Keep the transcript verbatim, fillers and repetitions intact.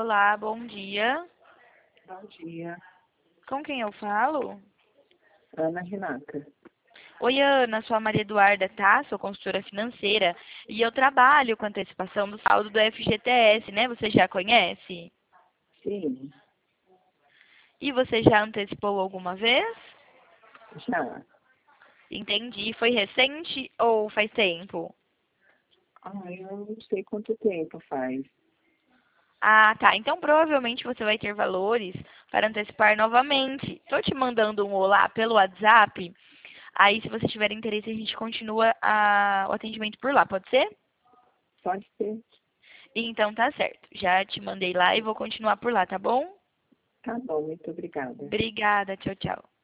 Olá, bom dia. Bom dia, Com quem eu falo? Ana Renata. Oi, Ana, sou a Maria Eduarda, tá? Sou consultora financeira e eu trabalho com antecipação do saldo do F G T S, né? Você já conhece? Sim, E você já antecipou alguma vez? já. Entendi. Foi recente ou faz tempo? Ah, eu não sei quanto tempo faz. Ah, tá. Então provavelmente você vai ter valores para antecipar novamente. Estou te mandando um olá pelo WhatsApp. Aí, se você tiver interesse, a gente continua a- o atendimento por lá, pode ser? Pode ser. Então tá certo. Já te mandei lá e vou continuar por lá, tá bom? Tá bom, muito obrigada. Obrigada. Tchau, tchau.